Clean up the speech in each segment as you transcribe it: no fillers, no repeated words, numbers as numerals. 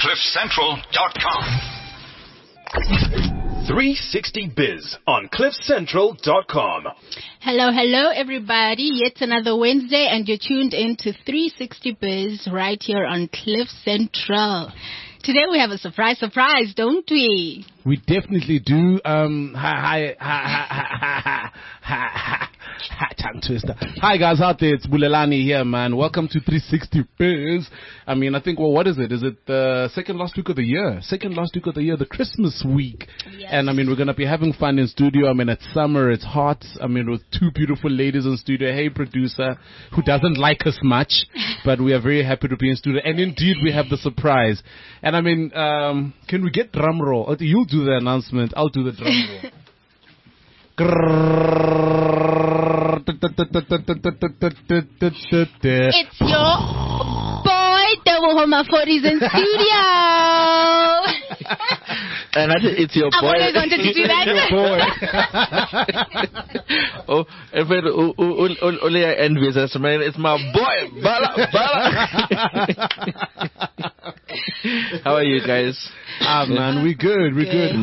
CliffCentral.com. 360 Biz on CliffCentral.com. Hello, everybody. Yet another Wednesday, and you're tuned in to 360 Biz right here on Cliff Central. Today we have a surprise, don't we? We definitely do. Tongue twister. Hi guys out there, it's Bulelani here, man. Welcome to 360 Biz. I mean, I think, well, what is it? Is it the second last week of the year, the Christmas week? Yes. And I mean, we're gonna be having fun in studio. I mean, it's summer, it's hot. I mean, with two beautiful ladies in studio. Hey, producer, who doesn't like us much, but we are very happy to be in studio. And indeed, we have the surprise. And I mean, can we get drum roll? You'll do the announcement. I'll do the drum roll. It's your boy, Double Homa 40s in studio. And it's your boy. I always wanted to do that. Oh, only I envy us, man. It's my boy, Bala. How are you guys? Man, we good.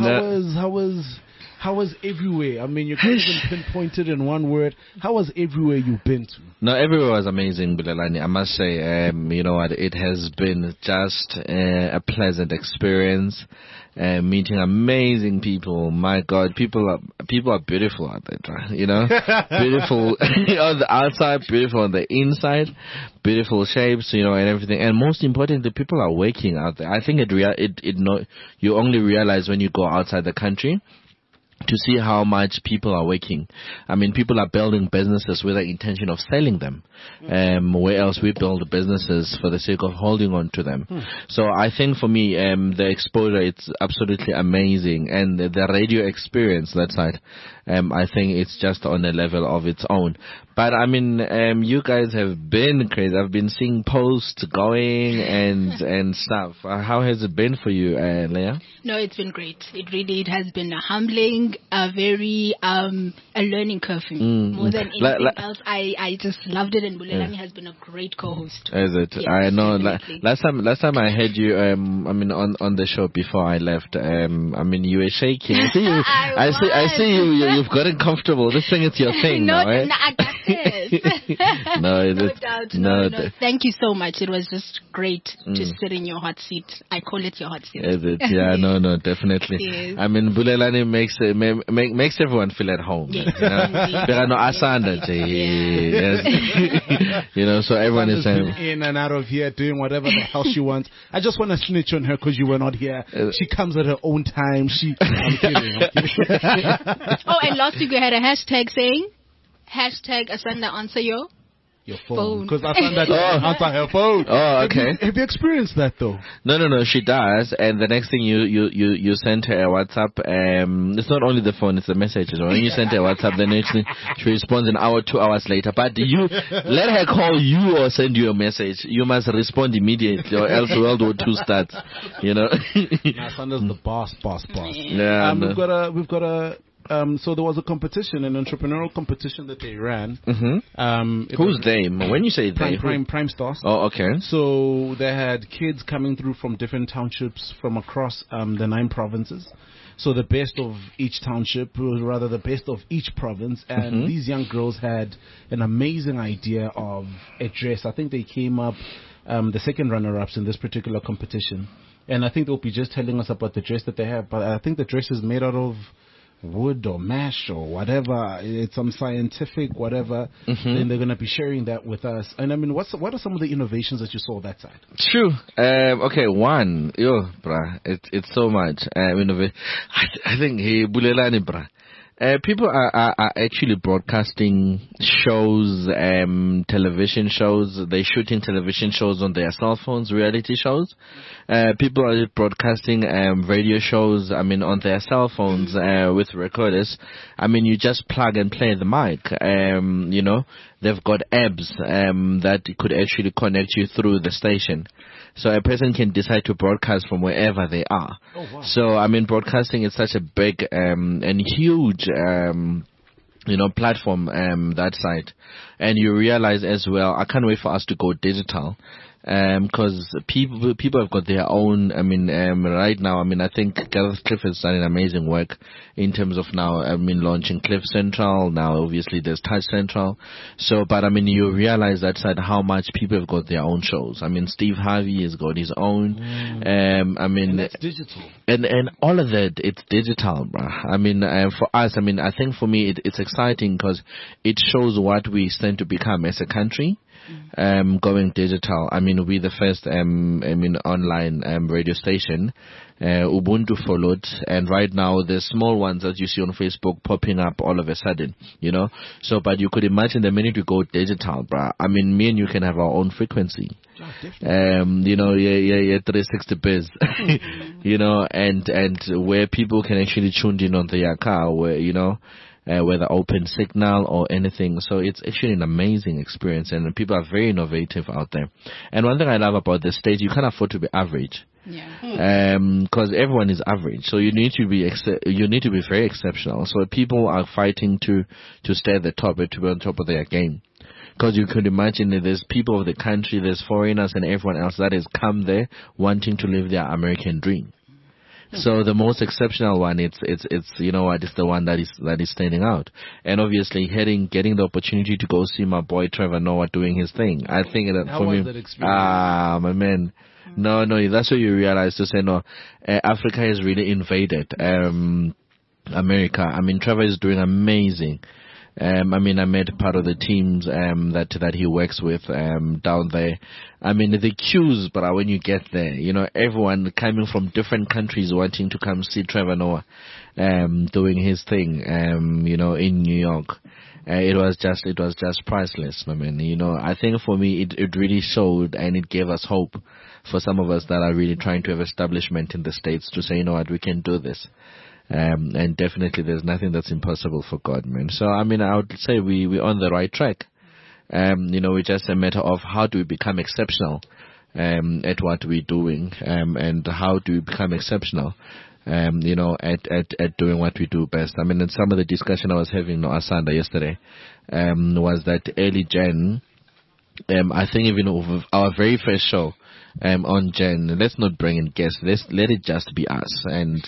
How was everywhere? I mean, you can't even pinpoint it in one word. How was everywhere you've been to? No, everywhere was amazing, Bulelani. I must say, you know what, it has been just a pleasant experience. Meeting amazing people. My God, people are beautiful out there, you know? Beautiful on the outside, beautiful on the inside, beautiful shapes, you know, and everything. And most importantly, people are working out there. I think you only realize when you go outside the country to see how much people are working. I mean, people are building businesses with the intention of selling them. Where else we build businesses for the sake of holding on to them. So I think for me, the exposure, it's absolutely amazing. And the radio experience, that side, I think it's just on a level of its own. But I mean, you guys have been crazy. I've been seeing posts going and stuff. How has it been for you, Leah? No, it's been great. It has been humbling, a very a learning curve for me. More than anything else, I just loved it, and Bulelani has been a great co-host. Is it? Yes, I know. Last time I had you, I mean, on the show before I left, I mean, you were shaking. I see you. I see you. You've gotten comfortable. This thing is your thing now, right? No, I got this. No doubt. No. Thank you so much. It was just great to sit in your hot seat. I call it your hot seat. Is it? Yeah, no, definitely. Yes. I mean, Bulelani makes everyone feel at home. Yes. You know? Yes. You know, so everyone is saying in and out of here doing whatever the hell she wants. I just want to snitch on her because you were not here. She comes at her own time. I'm kidding. Oh, and last week we had a hashtag saying, Asanda answer your phone. Because Asanda doesn't answer her phone. Oh, okay. Have you experienced that though? No, she does. And the next thing you send her a WhatsApp, it's not only the phone, it's the messages. When you send her a WhatsApp, then actually she responds an hour, 2 hours later. But you let her call you or send you a message. You must respond immediately or else World War II starts. You know? Asanda's the boss. Yeah. We've got a so there was a competition, an entrepreneurial competition that they ran. Who's they? When you say they, Prime Stars. Oh, okay. So they had kids coming through from different townships from across the 9 provinces. So the best of each township, or rather the best of each province, and these young girls had an amazing idea of a dress. I think they came up the second runner-ups in this particular competition, and I think they'll be just telling us about the dress that they have. But I think the dress is made out of wood or mesh or whatever. It's some scientific whatever. Then they're going to be sharing that with us. And I mean, what are some of the innovations that you saw that side? True. Okay, one. It's so much. I think, hey, Bulelani, bruh. People are actually broadcasting shows, television shows. They're shooting television shows on their cell phones, reality shows. People are broadcasting radio shows, I mean, on their cell phones with recorders. I mean, you just plug and play the mic. You know, they've got apps that could actually connect you through the station. So a person can decide to broadcast from wherever they are. Oh, wow. So, I mean, broadcasting is such a big and huge, platform, that side. And you realize as well, I can't wait for us to go digital. because people have got their own. I mean, right now, I mean, I think Gareth Cliff has done an amazing work in terms of now. I mean, launching Cliff Central. Now, obviously, there's Touch Central. So, but I mean, you realize that side how much people have got their own shows. I mean, Steve Harvey has got his own. I mean, And that's digital. and all of that, it's digital, bruh. I mean, for us, I mean, I think for me, it's exciting because it shows what we stand to become as a country. Going digital. I mean, we're the first, online radio station. Ubuntu followed, and right now there's small ones that you see on Facebook popping up all of a sudden, you know. So, but you could imagine the minute we go digital, bruh. I mean, me and you can have our own frequency. You know, 360 biz, you know, and where people can actually tune in on their car, where, you know, whether open signal or anything. So it's actually an amazing experience, and people are very innovative out there. And one thing I love about this stage, you can't afford to be average. Yeah. Because everyone is average, so you need to be very exceptional. So people are fighting to stay at the top and to be on top of their game. Because you could imagine that there's people of the country, there's foreigners and everyone else that has come there wanting to live their American dream. So the most exceptional one, it's you know what, it's the one that is standing out. And obviously getting the opportunity to go see my boy Trevor Noah doing his thing. I think that How for was me, that experience? my man. No, that's what you realize to say no. Africa has really invaded America. I mean, Trevor is doing amazing. I mean, I met part of the teams that he works with down there. I mean, the queues, but when you get there, you know, everyone coming from different countries wanting to come see Trevor Noah doing his thing, you know, in New York. It was just priceless, my man. You know, I think for me, it really showed and it gave us hope for some of us that are really trying to have establishment in the States to say, you know what, we can do this. And definitely there's nothing that's impossible for God, man. So, I mean, I would say we're on the right track. You know, it's just a matter of how do we become exceptional, at what we're doing, and how do we become exceptional, you know, at doing what we do best. I mean, in some of the discussion I was having no Asanda yesterday, was that early Jan, I think even over our very first show, on Jen, let's not bring in guests. Let it just be us and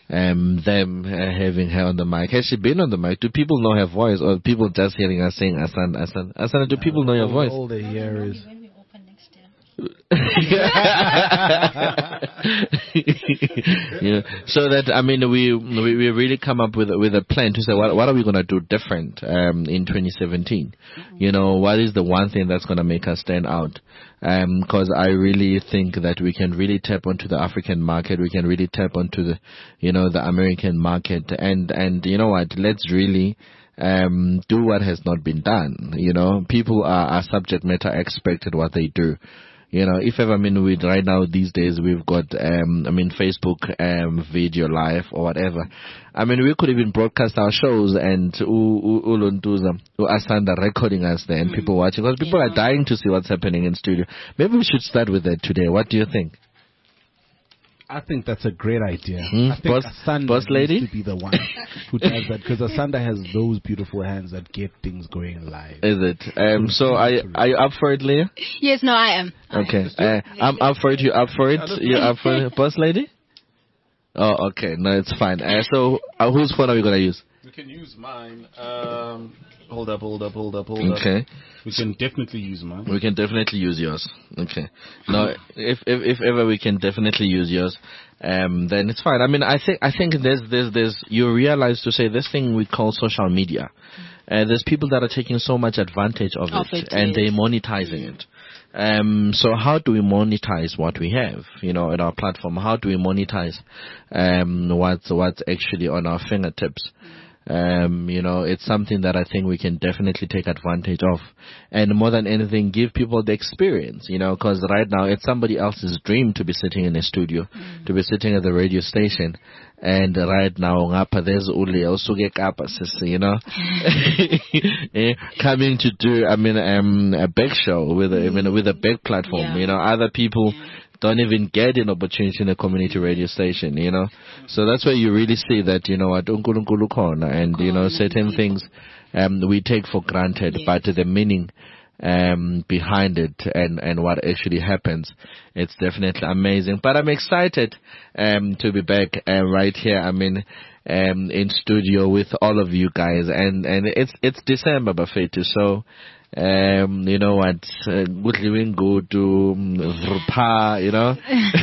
them having her on the mic. Has she been on the mic? Do people know her voice, or people just hearing us saying Asana? Do people know your voice? All they hear is. Yeah. So that, I mean, we really come up with a plan to say what are we going to do different in 2017. You know, what is the one thing that's going to make us stand out? Because I really think that we can really tap onto the African market. We can really tap onto the, you know, the American market, and you know what? Let's really do what has not been done. You know, people are subject matter expert at what they do. You know, if ever, I mean, right now these days we've got, Facebook, video live or whatever. I mean, we could even broadcast our shows and Uluntuza, Asanda recording us there and people watching, because people are dying to see what's happening in studio. Maybe we should start with that today. What do you think? I think that's a great idea. I think Asanda boss lady needs to be the one who does that, because Asanda has those beautiful hands that get things going live. Is it? So are you up for it, Leah? Yes, no, I am. Okay. I'm up for it. You up for it? You up for it, boss lady? Oh, okay. No, it's fine. So whose phone are we gonna use? We can use mine. Hold up. Okay. We can definitely use mine. We can definitely use yours. Okay. No, if ever we can definitely use yours, then it's fine. I mean, I think there's you realize to say this thing we call social media. There's people that are taking so much advantage of it and they're monetizing it. So how do we monetize what we have, you know, at our platform? How do we monetize what's actually on our fingertips? You know, it's something that I think we can definitely take advantage of, and more than anything, give people the experience, you know, because right now it's somebody else's dream to be sitting in a studio, to be sitting at the radio station, and right now there's only also you know, coming to do, I mean, a big show with a big platform, you know, other people don't even get an opportunity in a community radio station, you know. So that's where you really see that, you know what, and, you know, certain things we take for granted, but the meaning behind it and what actually happens. It's definitely amazing. But I'm excited to be back right here. I mean, in studio with all of you guys, and it's December, Bafetu, so you know what, good living, go to Vrpa, you know.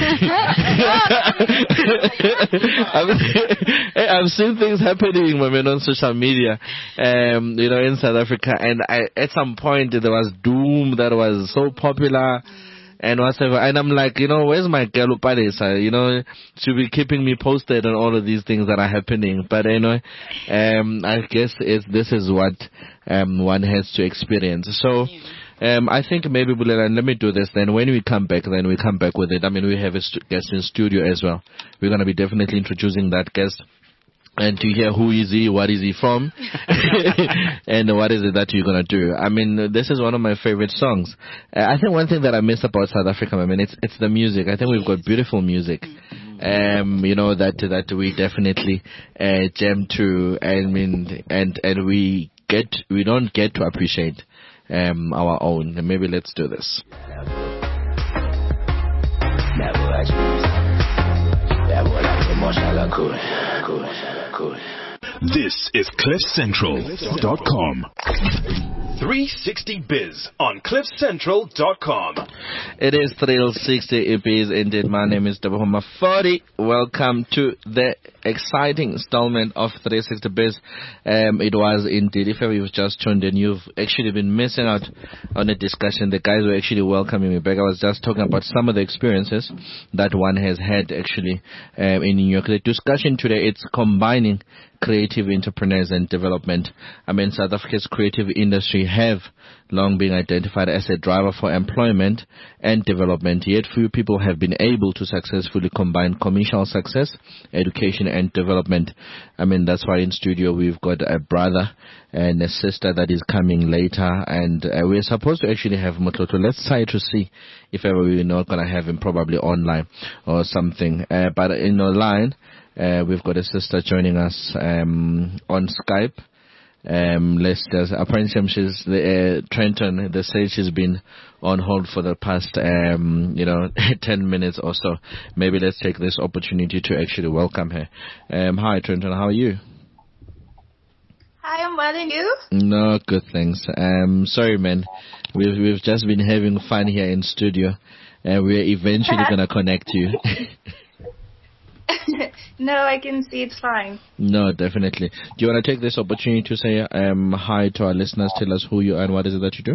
I've seen things happening, my man, on social media, you know, in South Africa, and at some point there was Doom that was so popular. And whatever, and I'm like, you know, where's my girl Upadesa? You know, she'll be keeping me posted on all of these things that are happening. But anyway, I guess this is what one has to experience. So, I think maybe, Bulela, let me do this. Then when we come back, then we come back with it. I mean, we have a guest in studio as well. We're going to be definitely introducing that guest. And to hear who is he, what is he from, and what is it that you're gonna do. I mean, this is one of my favorite songs. I think one thing that I miss about South Africa, I mean, it's the music. I think we've got beautiful music, you know, that we definitely jam to. I mean, and we don't get to appreciate our own. And maybe let's do this. This is CliffCentral.com. 360biz on CliffCentral.com. It is 360 EPs indeed. My name is Dabahoma 40. Welcome to the exciting installment of 360 Biz. It was indeed, if you've just tuned in, you've actually been missing out on a discussion. The guys were actually welcoming me back. I was just talking about some of the experiences that one has had actually in New York. The discussion today, it's combining creative entrepreneurs and development. I mean, South Africa's creative industry have long been identified as a driver for employment and development, yet few people have been able to successfully combine commercial success, education, and development. I mean, that's why in studio we've got a brother and a sister that is coming later, and we're supposed to actually have Motloto. Let's try to see if ever we're not going to have him, probably online or something. But in online, we've got a sister joining us on Skype. Apparently she's Trenton. They say she's been on hold for the past 10 minutes or so. Maybe let's take this opportunity to actually welcome her. Hi Trenton, how are you? Hi, I'm well, and you? No, good, thanks. Sorry man, we've just been having fun here in studio, and we're eventually gonna connect you. No, I can see it's fine. No, definitely. Do you want to take this opportunity to say hi to our listeners? Tell us who you are and what is it that you do?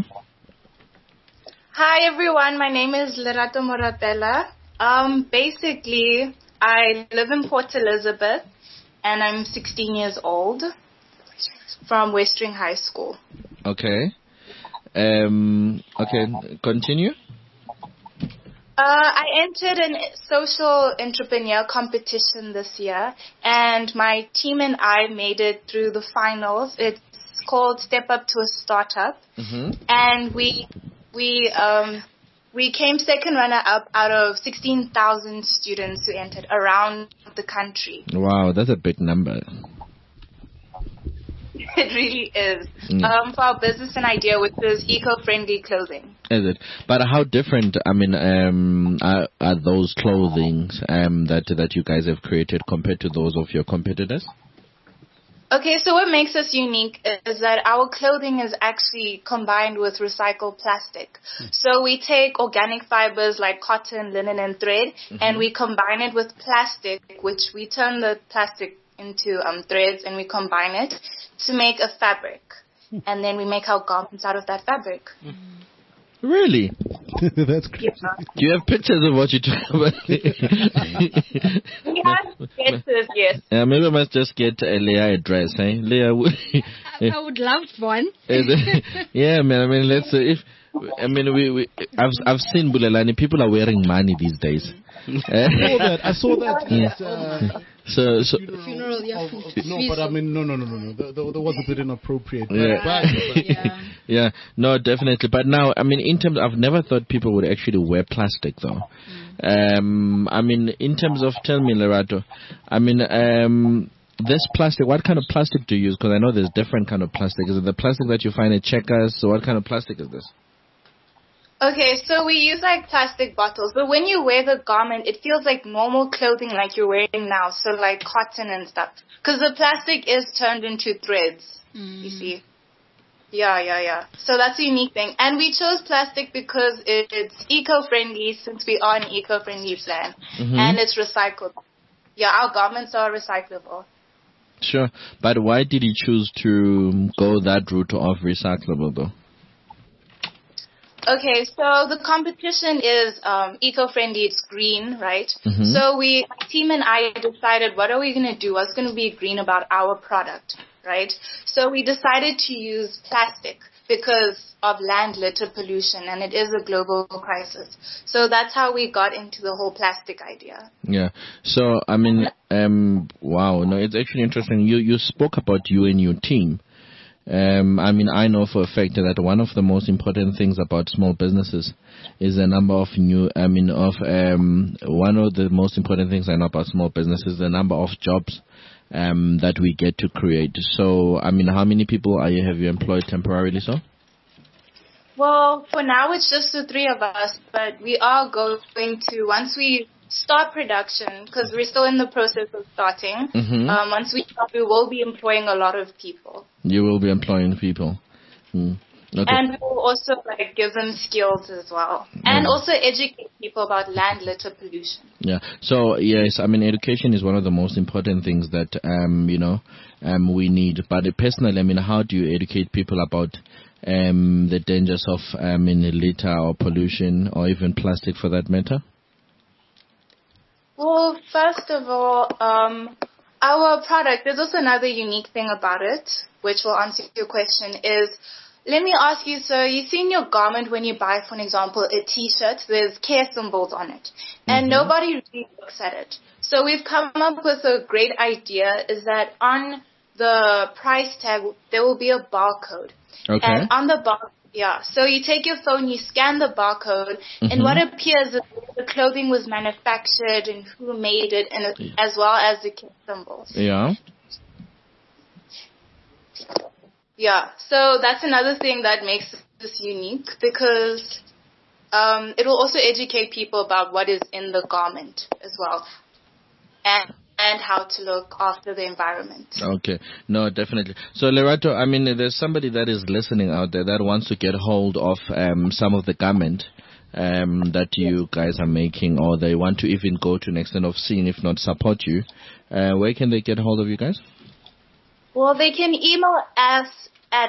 Hi, everyone. My name is Lerato Moratella. Basically, I live in Port Elizabeth, and I'm 16 years old from Westring High School. Okay. Okay, continue. I entered a social entrepreneur competition this year, and my team and I made it through the finals. It's called Step Up to a Startup, and we came second runner-up out of 16,000 students who entered around the country. Wow, that's a big number. It really is. For our business and idea, which is eco-friendly clothing. Is it? But how different, I mean, are those clothings that you guys have created compared to those of your competitors? Okay, so what makes us unique is that our clothing is actually combined with recycled plastic. So we take organic fibers like cotton, linen, and thread, and we combine it with plastic, which we turn the plastic into threads, and we combine it to make a fabric. And then we make our garments out of that fabric. Really? That's crazy. Yeah. Do you have pictures of what you talk about? Yes. Yeah, maybe I must just get Leah a dress, eh? Leah, I would love one. Yeah, man. I mean, I've seen Bulelani. People are wearing money these days. I saw that. Yeah. So Funeral, no, but I mean, no. There was a bit inappropriate. Yeah. Yeah, no, definitely. But now, I mean, in terms, I've never thought people would actually wear plastic, though. I mean, in terms of, tell me, Lerato, I mean, this plastic, what kind of plastic do you use? Because I know there's different kind of plastic. Is it the plastic that you find at Checkers? So what kind of plastic is this? Okay, so we use like plastic bottles, but when you wear the garment, it feels like normal clothing like you're wearing now, so like cotton and stuff. Because the plastic is turned into threads, you see. Yeah. So that's a unique thing. And we chose plastic because it's eco-friendly, since we are an eco-friendly plan, and it's recyclable. Yeah, our garments are recyclable. Sure. But why did you choose to go that route of recyclable, though? Okay, so the competition is eco-friendly, it's green, right? So my team and I decided, what are we going to do? What's going to be green about our product, right? So we decided to use plastic because of land litter pollution, and it is a global crisis. So that's how we got into the whole plastic idea. Yeah. So, I mean, wow. No, it's actually interesting. You spoke about you and your team. I mean, I know for a fact that one of the most important things about small businesses is the number of one of the most important things I know about small businesses is the number of jobs that we get to create. So, I mean, how many people have you employed temporarily, so? Well, for now it's just the 3 of us, but we are going to, once we start production, because we're still in the process of starting, once we start, we will be employing a lot of people. You will be employing people. Okay. And we will also give them skills as well. And also educate people about land litter pollution. Yeah. So, yes, I mean, education is one of the most important things that, we need. But personally, I mean, how do you educate people about the dangers of, litter or pollution or even plastic for that matter? Well, first of all, our product, there's also another unique thing about it, which will answer your question, is, let me ask you, so you see in your garment when you buy, for example, a t-shirt, there's care symbols on it, and nobody really looks at it. So we've come up with a great idea, is that on the price tag, there will be a barcode. Okay. And on the barcode, so you take your phone, you scan the barcode, and what appears is the clothing was manufactured and who made it, and as well as the care symbols. Yeah. Yeah, so that's another thing that makes this unique, because it will also educate people about what is in the garment as well, and how to look after the environment. Okay. No, definitely. So, Lerato, I mean, there's somebody that is listening out there that wants to get hold of some of the garment that you guys are making, or they want to even go to an extent of seeing, if not support you. Where can they get hold of you guys? Well, they can email us at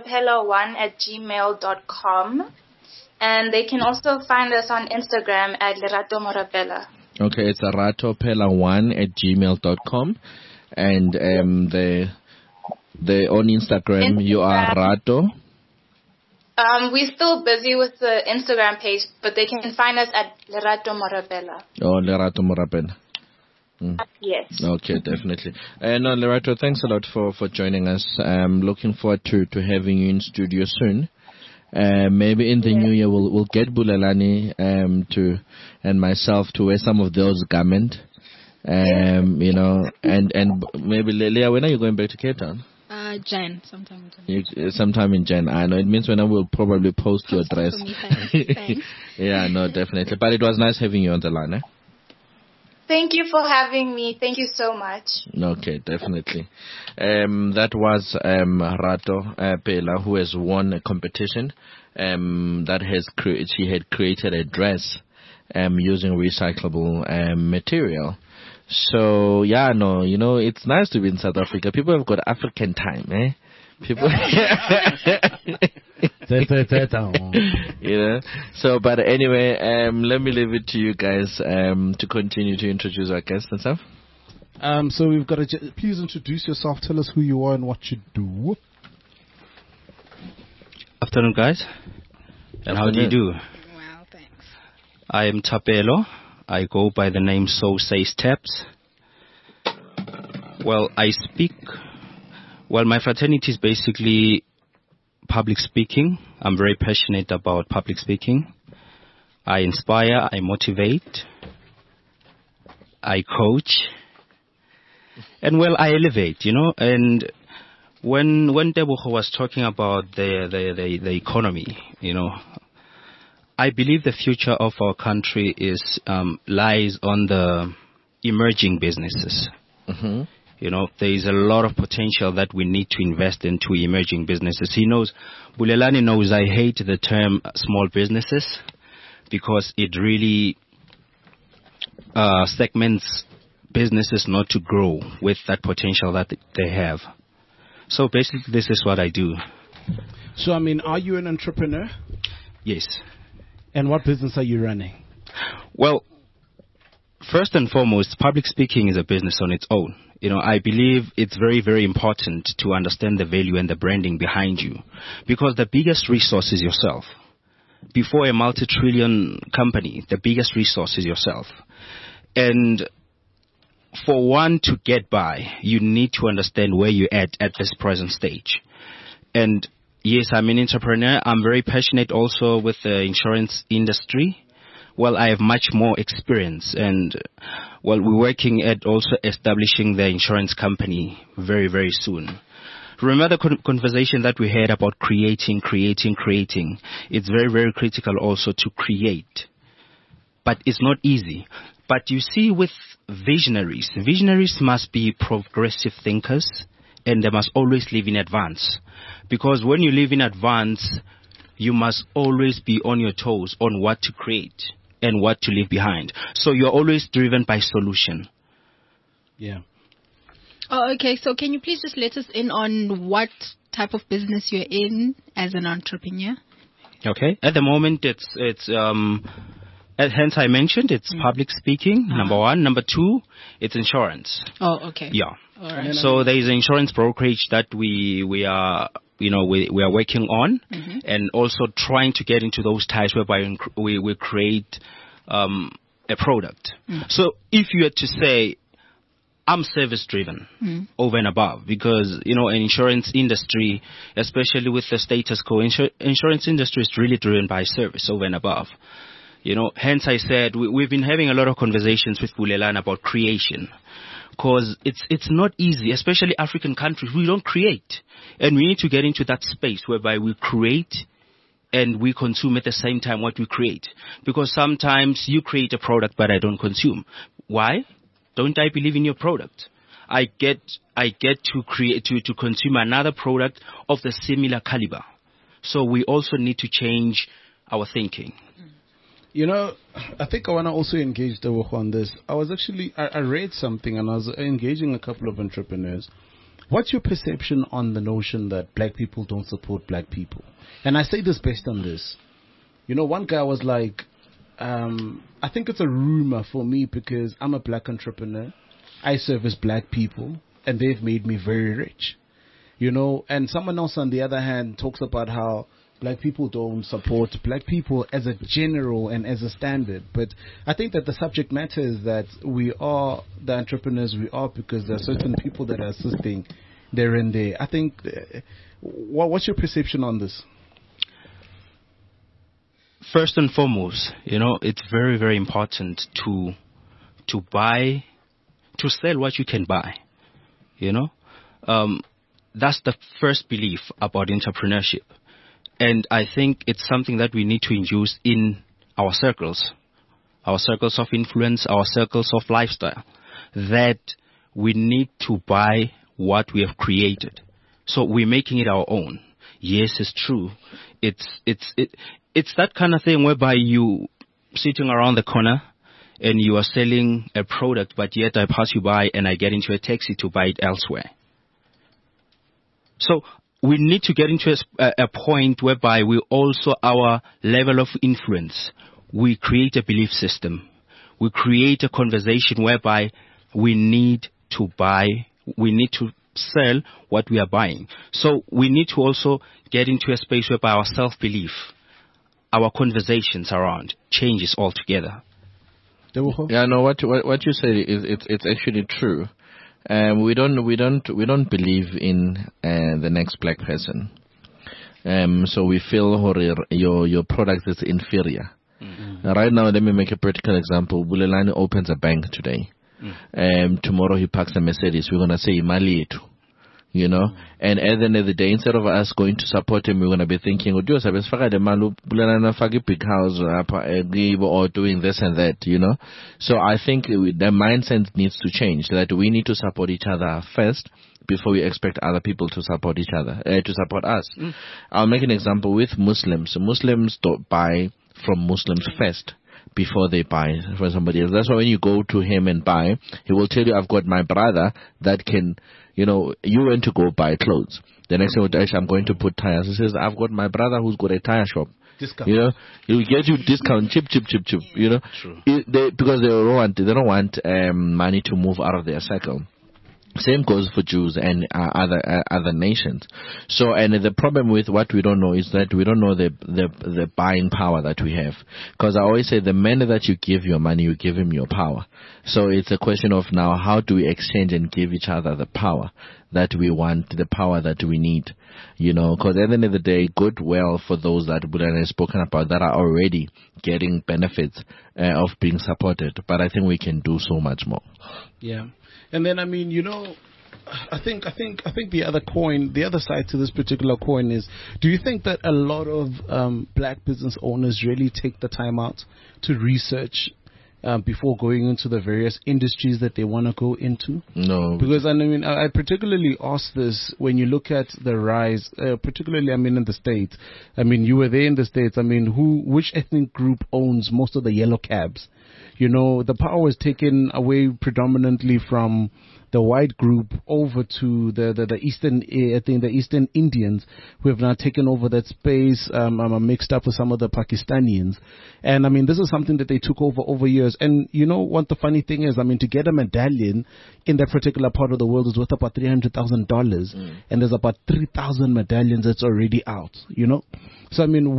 ratopela1@gmail.com, and they can also find us on Instagram at Lerato Morapela. Okay, it's ratopela1@gmail.com, and the on Instagram you are Rato. We're still busy with the Instagram page, but they can find us at Lerato Morapela. Oh, Lerato Morapela. Yes. Okay, definitely. No, Lerato, thanks a lot for joining us. Looking forward to having you in studio soon. Maybe in the new year we'll get Bulelani and myself to wear some of those garments. And maybe Leah, when are you going back to Cape Town? Jan, sometime in Jan. Sometime in Jan. I know it means when I will probably post your dress. Thanks. Yeah, no, definitely. But it was nice having you on the line. Thank you for having me. Thank you so much. Okay, definitely. That was Rato Pela, who has won a competition that she had created a dress using recyclable material. So, it's nice to be in South Africa. People have got African time, eh? People... So, but anyway, let me leave it to you guys to continue to introduce our guests and stuff. So we've got to please introduce yourself. Tell us who you are and what you do. Afternoon, guys. And how do you do? Well, thanks. I am Tapelo. I go by the name So Says Taps. Well, my fraternity is basically public speaking. I'm very passionate about public speaking. I inspire, I motivate, I coach, and I elevate, And when Tebogo was talking about the economy, I believe the future of our country lies on the emerging businesses. Mm-hmm. There is a lot of potential that we need to invest into emerging businesses. Bulelani knows I hate the term small businesses because it really segments businesses not to grow with that potential that they have. So basically, this is what I do. So, are you an entrepreneur? Yes. And what business are you running? Well, first and foremost, public speaking is a business on its own. I believe it's very, very important to understand the value and the branding behind you, because the biggest resource is yourself. Before a multi-trillion company, the biggest resource is yourself. And for one to get by, you need to understand where you're at this present stage. And yes, I'm an entrepreneur. I'm very passionate also with the insurance industry. Well, I have much more experience, and we're working at also establishing the insurance company very, very soon. Remember the conversation that we had about creating. It's very, very critical also to create. But it's not easy. But you see, with visionaries must be progressive thinkers, and they must always live in advance. Because when you live in advance, you must always be on your toes on what to create and what to leave behind. So you're always driven by solution. Yeah. Oh, okay. So can you please just let us in on what type of business you're in as an entrepreneur? Okay. At the moment, hence I mentioned it's public speaking, number one. Number two, it's insurance. Oh, okay. Yeah. All right. So there is an insurance brokerage that we are working on, and also trying to get into those ties whereby we create a product. So if you had to say, I'm service driven over and above, because an insurance industry, especially with the status quo, insurance industry is really driven by service over and above. Hence I said we've been having a lot of conversations with Bulelani about creation. Because it's not easy, especially African countries. We don't create. And we need to get into that space whereby we create and we consume at the same time what we create. Because sometimes you create a product, but I don't consume. Why? Don't I believe in your product? I get to create, to consume another product of the similar caliber. So we also need to change our thinking. I think I want to also engage Tebogo on this. I read something and I was engaging a couple of entrepreneurs. What's your perception on the notion that black people don't support black people? And I say this based on this. One guy was like, I think it's a rumor for me because I'm a black entrepreneur. I service black people and they've made me very rich. And someone else on the other hand talks about how black people don't support black people as a general and as a standard. But I think that the subject matter is that we are the entrepreneurs we are because there are certain people that are assisting there and there. I think, what's your perception on this? First and foremost, it's very, very important to sell what you can buy. That's the first belief about entrepreneurship. And I think it's something that we need to induce in our circles of influence, our circles of lifestyle, that we need to buy what we have created. So we're making it our own. Yes, it's true. It's that kind of thing whereby you sitting around the corner and you are selling a product, but yet I pass you by and I get into a taxi to buy it elsewhere. So we need to get into a point whereby we also, our level of influence, we create a belief system. We create a conversation whereby we need to sell what we are buying. So we need to also get into a space whereby our self-belief, our conversations around changes altogether. Yeah, no, what you said is it's actually true. We don't believe in the next black person. So we feel your product is inferior. Right now, let me make a practical example. Bulelani opens a bank today. Tomorrow he parks a Mercedes. We're gonna say Mali yetu. you know. And at the end of the day, instead of us going to support him, we're going to be thinking, big house, or doing this and that, you know. So I think the mindset needs to change, that we need to support each other first before we expect other people to support each other, to support us. I'll make an example with Muslims. Muslims don't buy from Muslims first before they buy from somebody else. That's why when you go to him and buy, he will tell you, I've got my brother that can, you know, you went to go buy clothes. The next thing, I'm going to put tires. He says, I've got my brother who's got a tire shop. Discount. You know, he'll get you discount, cheap, you know. True. Because they don't want money to move out of their circle. Same goes for Jews and other nations. So, and the problem with what we don't know is that we don't know the buying power that we have. Because I always say, the man that you give your money, you give him your power. So it's a question of now, how do we exchange and give each other the power that we want, the power that we need, you know? Because at the end of the day, goodwill for those that Bulelani has spoken about that are already getting benefits of being supported. But I think we can do so much more. Yeah. And then, I mean, you know, I think the other side to this particular coin is, do you think that a lot of black business owners really take the time out to research before going into the various industries that they want to go into? No. Because, I mean, I particularly ask this when you look at the rise, particularly, I mean, in the States. I mean, you were there in the States. I mean, which ethnic group owns most of the yellow cabs? You know, the power is taken away predominantly from the white group over to the Eastern, I think the Eastern Indians, who have now taken over that space, mixed up with some of the Pakistanians. And I mean, this is something that they took over years. And you know what the funny thing is? I mean, to get a medallion in that particular part of the world is worth about $300,000. And there's about 3,000 medallions that's already out, you know? So I mean,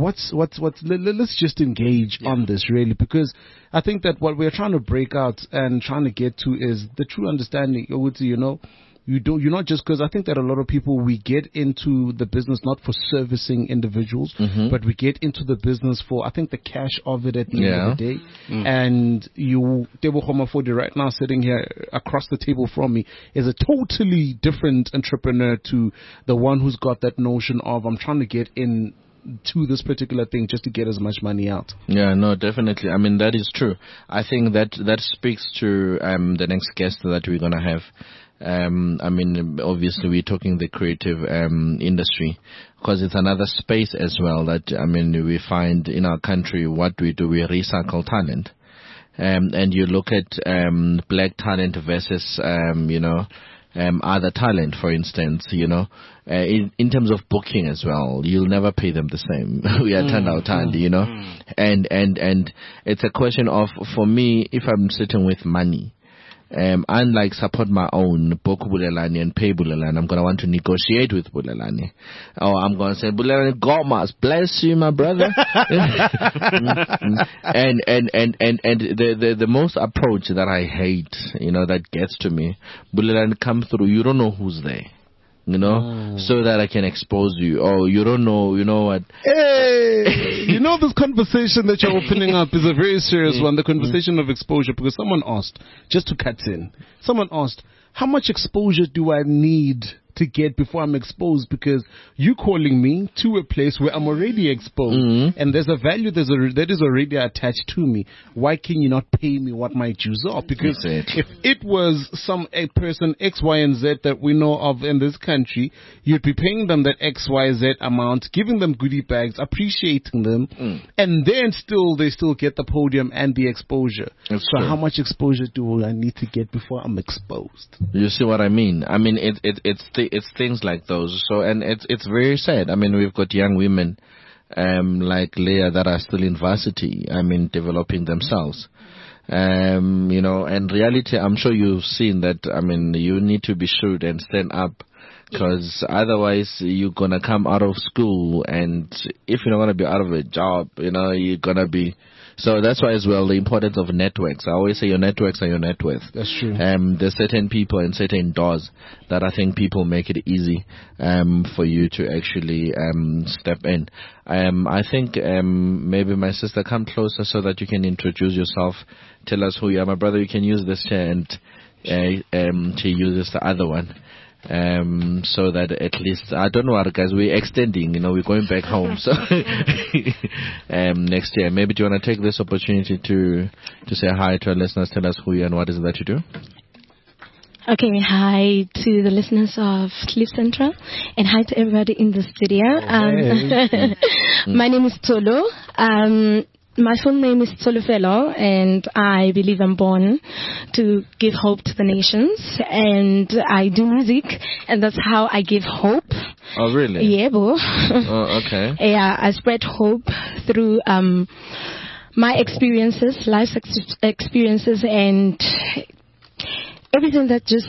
let's just engage on this really, because I think that what we're trying to break out and trying to get to is the true understanding. You know, you're not just, because I think that a lot of people, we get into the business not for servicing individuals, but we get into the business for, I think, the cash of it at the end of the day. And Tebo Homafodi right now sitting here across the table from me is a totally different entrepreneur to the one who's got that notion of, I'm trying to get in to this particular thing just to get as much money out. Yeah, no, definitely. I mean, that is true. I think that speaks to the next guest that we're going to have. I mean, obviously we're talking the creative industry, because it's another space as well that, I mean, we find in our country. What we do, we recycle talent. And you look at black talent versus, you know, other talent, for instance, you know, in terms of booking as well, you'll never pay them the same. We are turned out hand, you know, and it's a question of, for me, if I'm sitting with money, unlike support my own, book Bulelani and pay Bulelani, I'm going to want to negotiate with Bulelani. Or I'm going to say, Bulelani, God must bless you, my brother. And the most approach that I hate, you know, that gets to me, Bulelani, come through, you don't know who's there. You know, so that I can expose you. Oh, you don't know, you know what? Hey, you know, this conversation that you're opening up is a very serious one, the conversation of exposure, because someone asked, just to cut in, someone asked, how much exposure do I need to get before I'm exposed? Because you calling me to a place where I'm already exposed, and there's a value that is already attached to me. Why can you not pay me what my dues are? Because if it was a person X, Y, and Z that we know of in this country, you'd be paying them that X, Y, Z amount, giving them goodie bags, appreciating them, and then they still get the podium and the exposure. That's so true. How much exposure do I need to get before I'm exposed? You see what I mean? I mean, it's things like those. So, and it's very sad. I mean, we've got young women like Leah that are still in varsity. I mean, developing themselves. You know, and reality, I'm sure you've seen that. I mean, you need to be shrewd and stand up, because otherwise you're gonna come out of school, and if you're not gonna be out of a job, you know, you're gonna be. So that's why as well the importance of networks. I always say your networks are your net worth. That's true. There's certain people and certain doors that I think people make it easy for you to actually step in. I think maybe my sister, come closer so that you can introduce yourself. Tell us who you are. My brother, you can use this chair, and she uses the other one. so that at least, I don't know what, guys, we're extending, we're going back home. So next year, maybe do you want to take this opportunity to say hi to our listeners, tell us who you are and what is it that you do? Okay, hi to the listeners of Cliff Central, and hi to everybody in the studio. My name is Tolo. My full name is Tolufelo, and I believe I'm born to give hope to the nations, and I do music, and that's how I give hope. Oh, really? Yeah, bro. Oh, okay. Yeah, I spread hope through my experiences, life experiences, and everything that just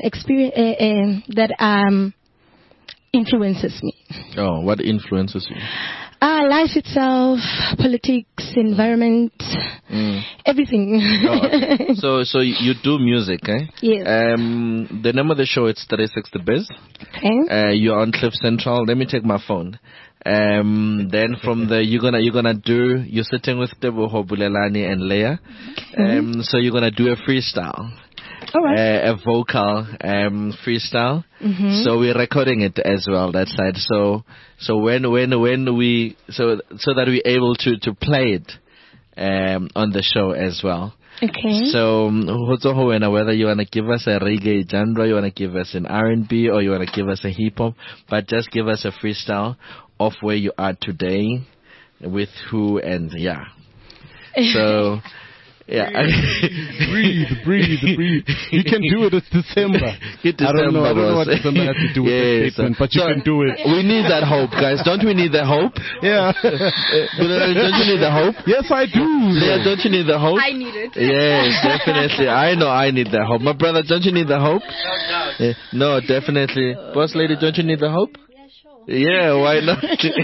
influences me. Oh, what influences you? Life itself, politics, environment, everything. Oh, okay. So you do music, eh? Yes. The name of the show is 360 Biz. Okay. You're on Cliff Central. Let me take my phone. Then from there you're sitting with Teboho, Bulelani and Leah. So you're gonna do a freestyle. All right. A vocal freestyle. So we're recording it as well that side. So when we so that we're able to play it on the show as well. Okay. So whether you wanna give us a reggae genre, you wanna give us an R&B, or you wanna give us a hip hop, but just give us a freestyle of where you are today, with who, and yeah. So. Yeah. breathe. You can do it. It's December. I don't know what December has to do with the statement, but you can do it. We need that hope, guys. Don't we need the hope? Yeah. Don't you need the hope? Yes, I do. Yeah, don't you need the hope? I need it. Yes, definitely. I know I need the hope. My brother, don't you need the hope? No, definitely. Boss lady, don't you need the hope? Yeah, why not?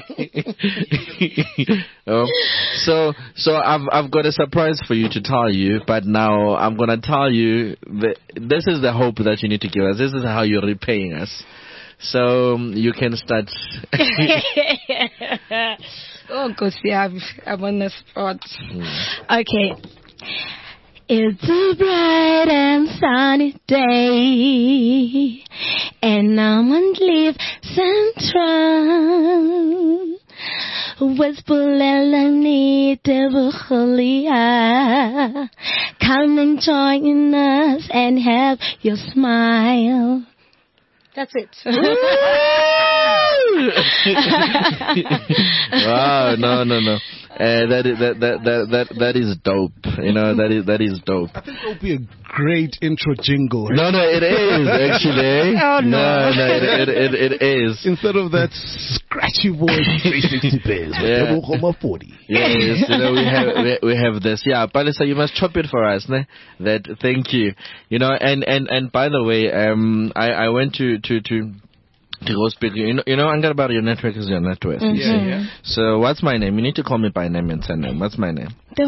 So I've got a surprise for you to tell you, but now I'm gonna tell you that this is the hope that you need to give us. This is how you're repaying us. So you can start. Oh, God, I'm on the spot. Okay. It's a bright and sunny day, and I'm on Cliff Central. With Bulelani Debucholia, come and join us and have your smile. That's it. Wow, no. That is dope. That is dope. I think it would be a great intro jingle. No, it is actually. Oh no. It is. Instead of that scratchy voice, 360 Biz, Yeah. 40. Yes, we have this. Yeah, Palisa, you must chop it for us, ne? That, thank you. And by the way, I went to go speak. Angarbar, your network is your network. Yeah. So what's my name? You need to call me by name and surname. What's my name? Get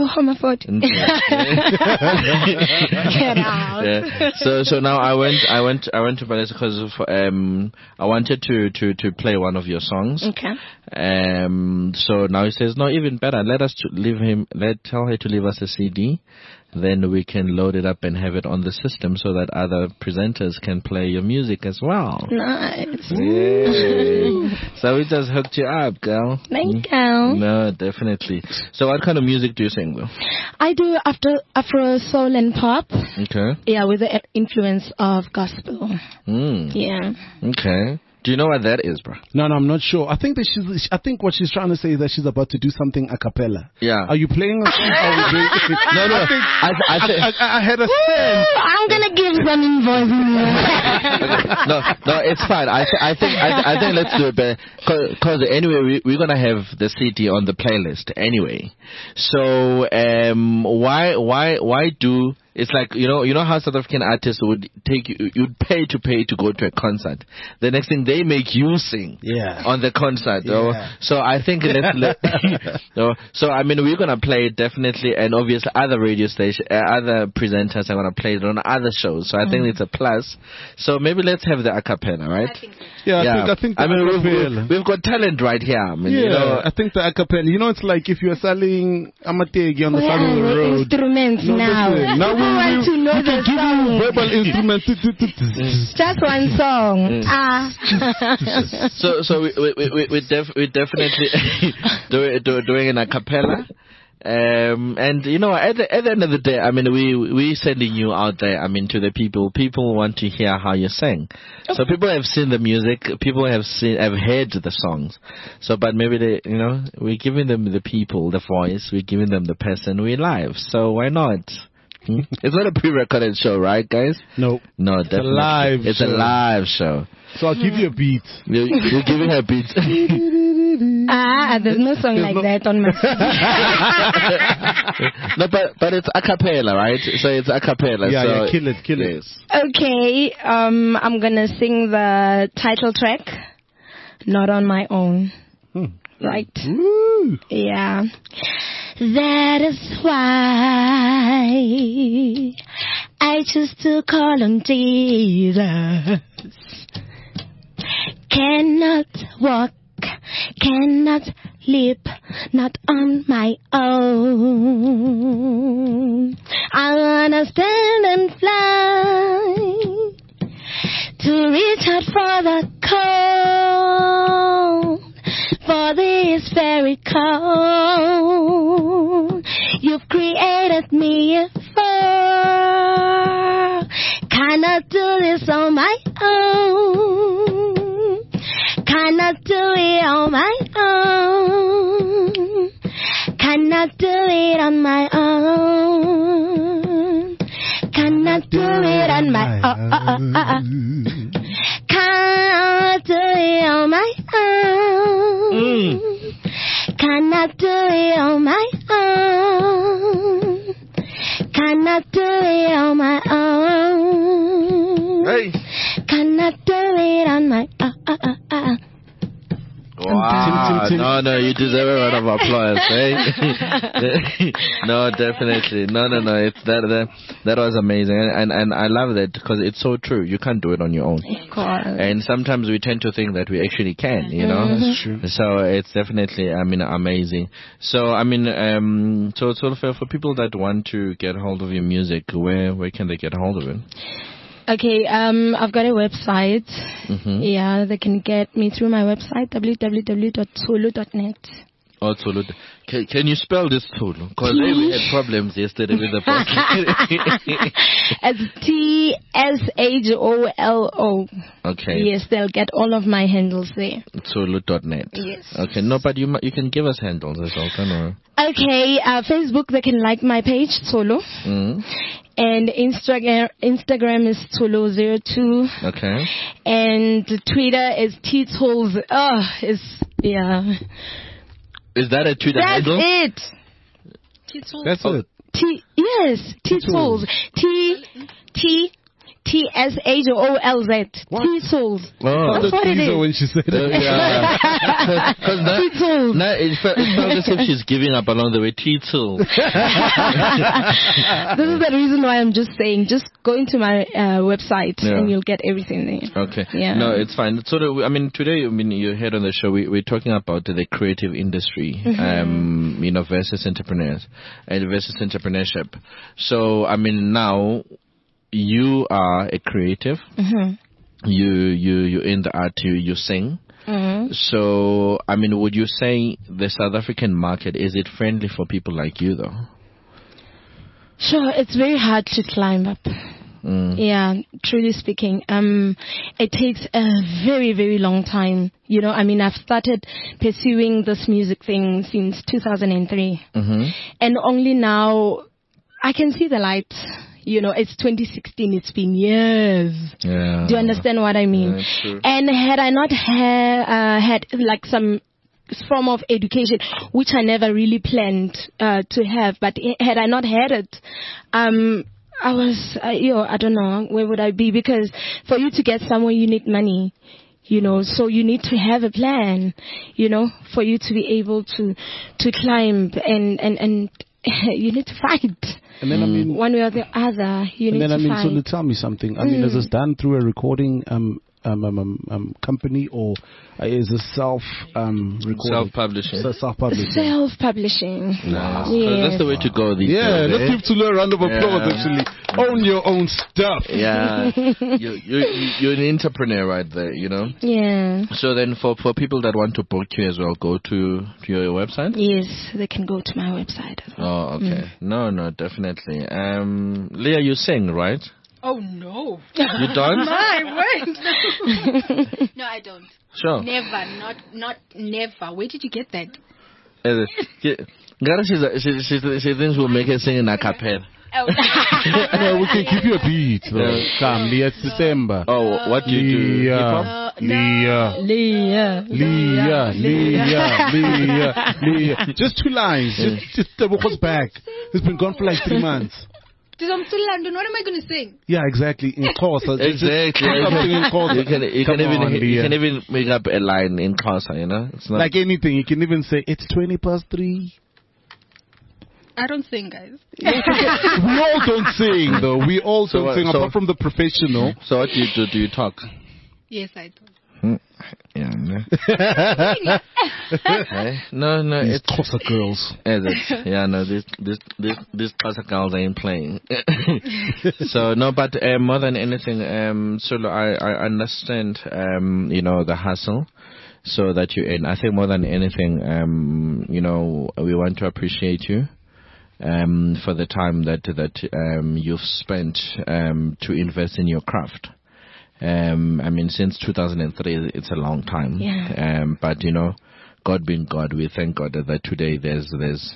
out. Yeah. So now I went to Palisa because I wanted to play one of your songs. Okay. So now he says, no, even better. Tell her to leave us a CD. Then we can load it up and have it on the system so that other presenters can play your music as well. Nice. Yay. So we just hooked you up, girl. Thank you. No, definitely. So what kind of music do you sing, though? I do Afro soul and pop. Okay. Yeah, with the influence of gospel. Yeah. Okay. Do you know what that is, bro? No, I'm not sure. I think what she's trying to say is that she's about to do something a cappella. Yeah. Are you playing? No. I had a sense. I'm gonna give some invoice. No, it's fine. I think let's do it better. Cause anyway, we're gonna have the CD on the playlist anyway. So why do? It's like, you know how South African artists would you'd pay to go to a concert. The next thing they make you sing on the concert. Yeah. So I think so I mean, we're gonna play it definitely, and obviously other radio stations, other presenters are gonna play it on other shows. So I think it's a plus. So maybe let's have the acapella, right? I think so. Yeah, I think. I mean, we've got talent right here. I mean, I think the acapella. It's like if you're selling amategi on the side of the road. Instruments now. Now want to know the song. Verbal instrument. Just one song. So we definitely doing an a cappella. And you know, at the end of the day, I mean, we sending you out there. I mean, to the people. People want to hear how you sing. So people have seen the music. People have heard the songs. So, but maybe we're giving them the people, the voice. We're giving them the person. We live. So why not? It's not a pre-recorded show, right, guys? No. No, definitely. It's a live show. So I'll give you a beat. You're giving her a beat. There's no song like that on my No, but it's a cappella, right? So it's a cappella. Yeah, kill it. Yes. Okay, I'm gonna sing the title track, Not on My Own. Right? Woo. Yeah. That is why I choose to call on Jesus. Cannot walk, cannot live, not on my own. I wanna stand and fly to reach out for the cold, for this very cold you've created me for. Cannot do this on my own. Cannot do it on my own. Cannot do it on my own. Cannot do it on my own. Cannot do it on my own. Cannot do it on my own. Cannot do it on my own. Hey. Cannot do it on my own. Wow. Tim. No, you deserve a round of applause, right? No, definitely. No. It's that was amazing, and I love that because it's so true. You can't do it on your own. Of course. And sometimes we tend to think that we actually can, you know. That's true. So it's definitely, amazing. So so for people that want to get hold of your music, where can they get hold of it? Okay, I've got a website. Mm-hmm. Yeah, they can get me through my website, www.tsulu.net. Oh, Tsulu. Can you spell this Tsulu? Because we had problems yesterday with the It's TSHOLO. Okay. Yes, they'll get all of my handles there. Tsulu.net. Yes. Okay, no, but you can give us handles as well, don't worry. Okay, Facebook, they can like my page, Tsulu. Mm. And Instagram is Tsulu02. Okay. And Twitter is Titools. Yeah. Is that a Twitter That's handle? it. That's it. Yes, Titools. TSHOLZ. Titools. Oh. That's what it is. When she said it. Yeah. Titools. It felt as if she's giving up along the way. Titools. This is the reason why I'm just saying, just go into my website and you'll get everything there. Okay. Yeah. No, it's fine. So, today, you heard on the show, we're talking about the creative industry, versus entrepreneurs and versus entrepreneurship. So, now, you are a creative. Mm-hmm. You're in the art. You sing. Mm-hmm. So, would you say the South African market, is it friendly for people like you, though? Sure, it's very hard to climb up. Yeah, truly speaking. It takes a very, very long time. I've started pursuing this music thing since 2003. Mm-hmm. And only now I can see the light. It's 2016. It's been years. Yeah. Do you understand what I mean? Yeah, true. And had I not had like some form of education, which I never really planned to have, but had I not had it, I was, I don't know, where would I be? Because for you to get somewhere, you need money. So you need to have a plan, for you to be able to climb and you need to fight. And then one way or the other, you need to fight. So tell me something. Is this done through a recording company, or is it recording? Self-publishing. Self-publishing. Self-publishing. Nice. Yes. That's the way to go these days. Yeah, let's eh? give Tulu a round of applause. Actually, own your own stuff. Yeah, you're an entrepreneur right there, you know. Yeah. So then, for people that want to book you as well, go to your website. Yes, they can go to my website as well. Oh, okay. No, definitely. Leah, you sing, right? Oh, no. You don't? My word. No, I don't. Sure. Never. Not never. Where did you get that? Gara, she thinks we'll make her sing in a cappella. Oh. No, we can give you a beat. Come, it's December. Oh, what do you do? Leah. Just 2 lines. Just the vocals back. It's been gone for like 3 months. What am I going to sing? Yeah, exactly. In Xhosa. Exactly. Something in Xhosa. You can even make up a line in Xhosa, you know? It's not like anything. You can even say, it's 3:20. I don't sing, guys. We all don't sing, though. We all don't sing, apart from the professional. So what do you do? Do you talk? Yes, I do. Yeah, no. No, it's Xhosa girls. Yeah, no, these Xhosa girls ain't playing. So no, but more than anything, Sulu, I understand, the hustle. So that you, and I think more than anything, we want to appreciate you. For the time that you've spent to invest in your craft. Since 2003, it's a long time. Yeah. But God being God, we thank God that today there's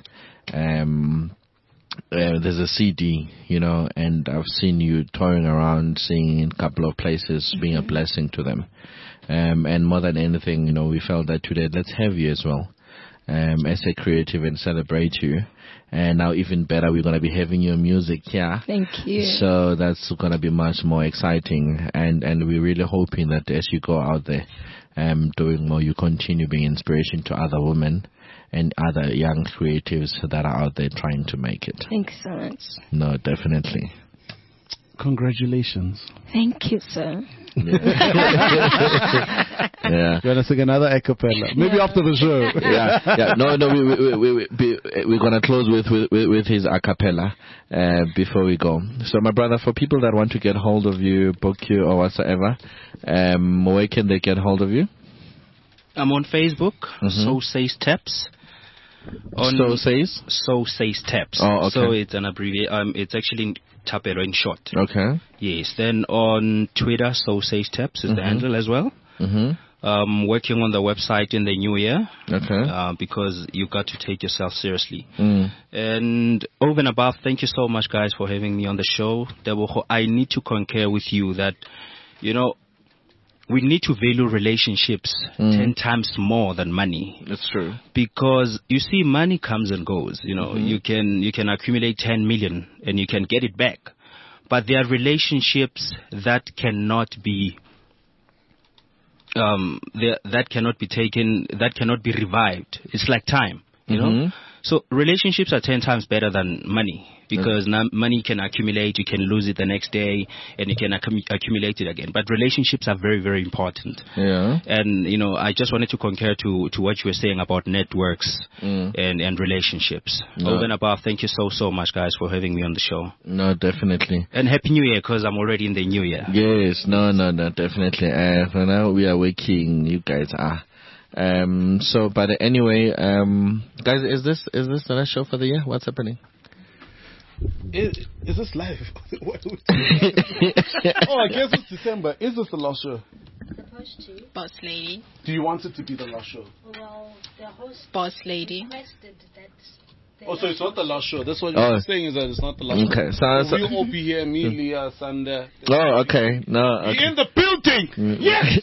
a CD, and I've seen you touring around, singing in a couple of places, being a blessing to them. And more than anything, we felt that today let's have you as well, as a creative, and celebrate you. And now even better, we're going to be having your music here. Thank you. So that's going to be much more exciting. And we're really hoping that as you go out there doing more, you continue being inspiration to other women and other young creatives that are out there trying to make it. Thank you so much. No, definitely. Congratulations. Thank you, sir. Yeah. You want to sing another a cappella? Maybe after the show. Yeah. No. We're gonna close with his a cappella before we go. So, my brother, for people that want to get hold of you, book you, or whatsoever, where can they get hold of you? I'm on Facebook. So Says Taps. So Says Taps. Oh, okay. So it's an abbreviation. It's actually Tapero in short. Okay. Yes. Then on Twitter, So Says Taps is the handle as well. Working on the website in the new year. Okay. Because you got to take yourself seriously. And over and above, thank you so much, guys, for having me on the show. I need to concur with you that, we need to value relationships 10 times more than money. That's true. Because you see, money comes and goes. You can accumulate 10 million and you can get it back, but there are relationships that cannot be taken, that cannot be revived. It's like time, you know. So relationships are 10 times better than money. Because money can accumulate, you can lose it the next day, and you can accumulate it again. But relationships are very, very important. Yeah. And, I just wanted to concur to what you were saying about networks and relationships. No. Over and above, thank you so much, guys, for having me on the show. No, definitely. And Happy New Year, because I'm already in the new year. Yes, no, definitely. For now, we are waking, you guys are. But anyway, guys, is this the last show for the year? What's happening? Is this live? Oh, I guess it's December. Is this the last show? Supposed to. Boss lady. Do you want it to be the last show? Well, the host boss lady requested that. So it's not the last show. That's what you're saying, is that it's not the last show. Okay, so we'll all be here, me, Leah, Sander. Oh, okay. No, okay. In the building! Yes!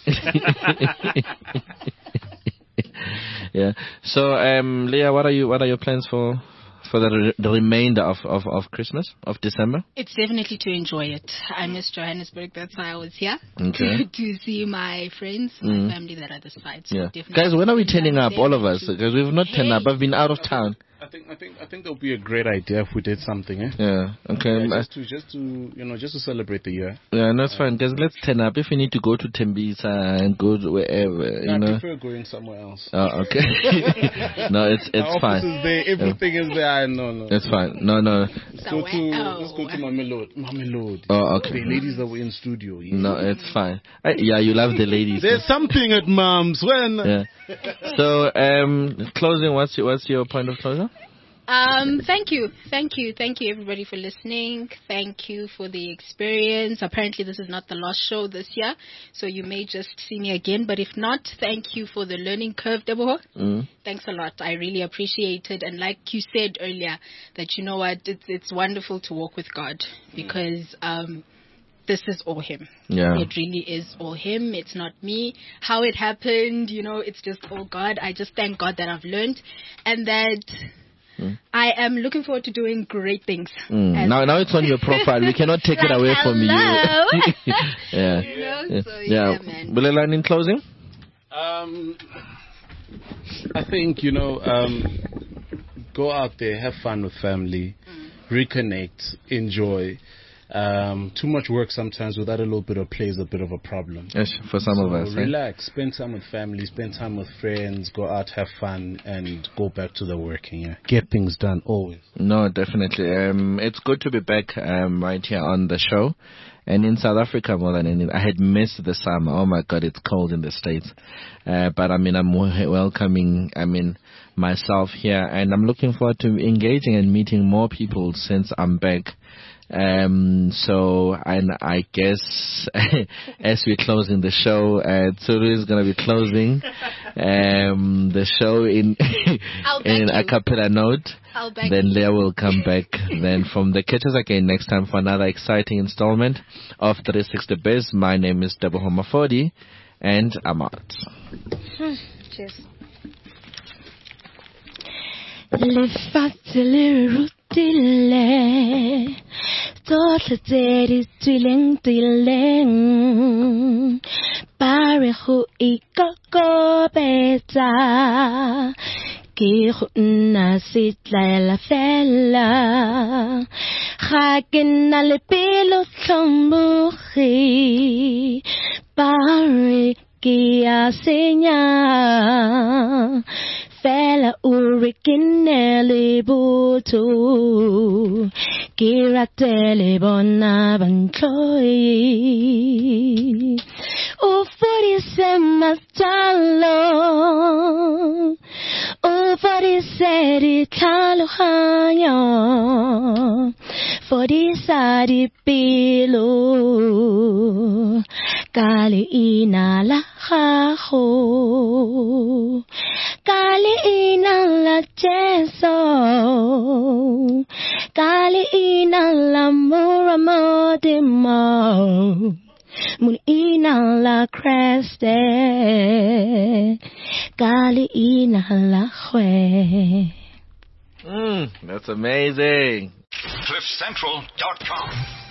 Yeah. So, Leah, what are your plans for the remainder of Christmas, of December? It's definitely to enjoy it. I miss Johannesburg. That's why I was here. Okay. to see my friends, my family that are the side. So yeah. Guys, when are we turning up, all of us? Because we've not turned up. I've been out of town. I think that would be a great idea if we did something. Yeah. Okay. Yeah, just to celebrate the year. Yeah, no, it's fine. Guys, let's turn up. If we need to go to Tembisa and go to wherever, I prefer going somewhere else. Oh, okay. No, it's fine. Is there, everything is there. No. It's fine. No. Let's go to Mamelodi. Oh, okay. The ladies that were in studio. Yeah. No, it's fine. Yeah, you love the ladies. There's something at Mom's when. Yeah. So, closing. What's your point of closure? Thank you everybody for listening. Thank you for the experience. Apparently this is not the last show this year, so you may just see me again, but if not, thank you for the learning curve, Deboho. Thanks a lot. I really appreciate it. And like you said earlier, that you know what, it's wonderful to walk with God, because this is all Him. Yeah. It really is all Him. It's not me. How it happened, it's just all God. I just thank God that I've learned, and that I am looking forward to doing great things. Now it's on your profile. We cannot take it away from you. Yeah. Man. Bulelani, in closing? I think, go out there, have fun with family, reconnect, enjoy. Too much work sometimes without a little bit of play is a bit of a problem. Yes, for some of us. Relax, spend time with family, spend time with friends, go out, have fun, and go back to the working. Yeah, get things done always. No, definitely. It's good to be back right here on the show. And in South Africa, more than anything, I had missed the summer. Oh my God, it's cold in the States. But I'm welcoming, myself here, and I'm looking forward to engaging and meeting more people since I'm back. So I guess as we're closing the show, Tsuru is gonna be closing the show in a cappella note. Then Leah will come back. Then from the catch us again next time for another exciting installment of 360 Biz. My name is Deboho Mafodi, and I'm out. Cheers. Ke go nna setlaela fela ga ke nna le pelo tlhomoge ba re ke a senya fela o re ke nne le botho ke ratele bona bantlhoe o fodise matlalo o fodise ditlhaloganyo fodisa dipelo ka leina la gago ka leina la Jesu ka leina la Muramodimo Mulina la Creste Galina la Hue. That's amazing. CliffCentral.com